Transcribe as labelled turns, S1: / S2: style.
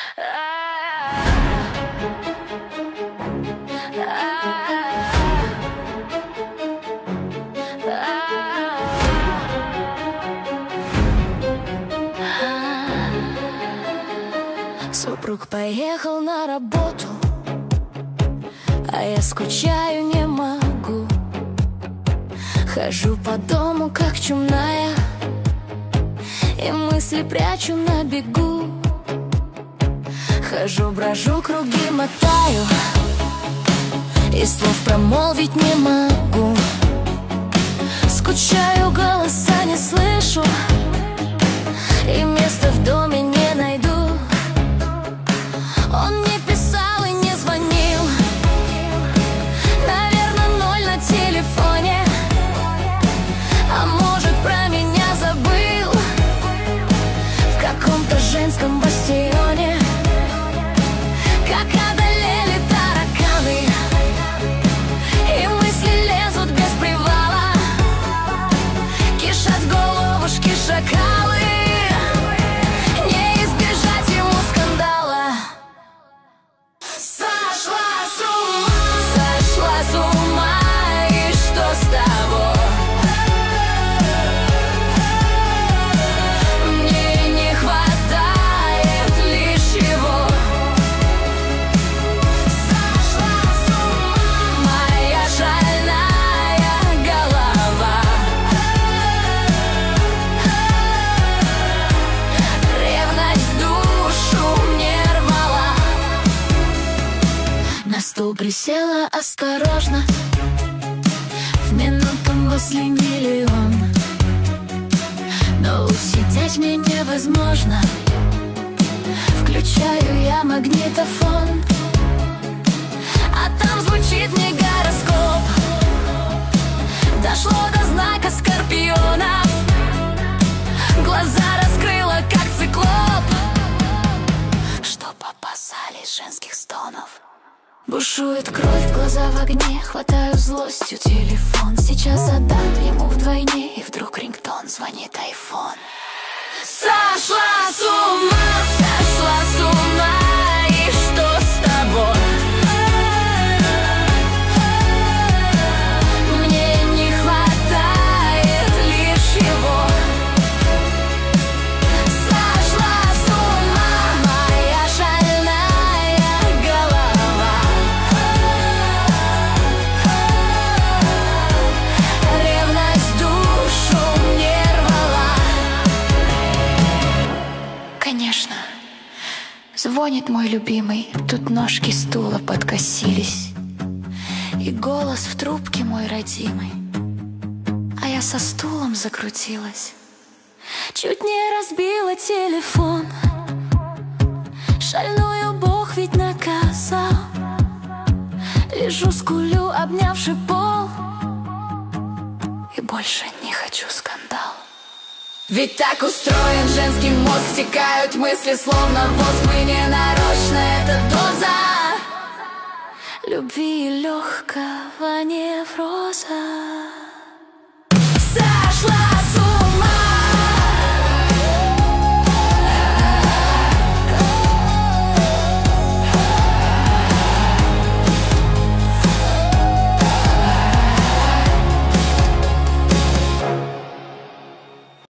S1: Супруг поехал на работу, а я скучаю не могу. Хожу по дому, как чумная, и мысли прячу на бегу. Хожу, брожу, круги мотаю, и слов промолвить не могу. Скучаю, голоса не слышу, и места в доме не найду. Он не писал и не звонил, наверное, ноль на телефоне. А может, про меня забыл в каком-то женском бастионе. Как одолели тараканы, и мысли лезут без привала. Кишат головушки шакалы, не избежать ему скандала. Сошла с ума, и что с того? Мне не хватает лишь его. Сошла с ума моя шальная голова. Ревность душу мне рвала. На стул присела осторожно, в минуту мысли миллион. Но усидеть мне невозможно. Включаю я магнитофон, а там звучит мне гороскоп. Дошло до знака скорпионов, глаза раскрыла, как циклоп, чтоб опасались женских стонов. Бушует кровь, глаза в огне, хватаю злостью телефон. Сейчас отдам ему вдвойне, и вдруг рингтон, звонит айфон. Сошла с ума, и что с тобой? Мне не хватает лишь его. Сошла с ума моя шальная голова. Ревность душу мне рвала. Конечно, звонит мой любимый, тут ножки стула подкосились, и голос в трубке мой родимый, а я со стулом закрутилась. Чуть не разбила телефон, шальную Бог ведь наказал. Лежу, скулю, обнявши пол, и больше не хочу скандал. Ведь так устроен женский мозг, стекают мысли словно воск. Мы не нарочно, это доза любви и легкого невроза.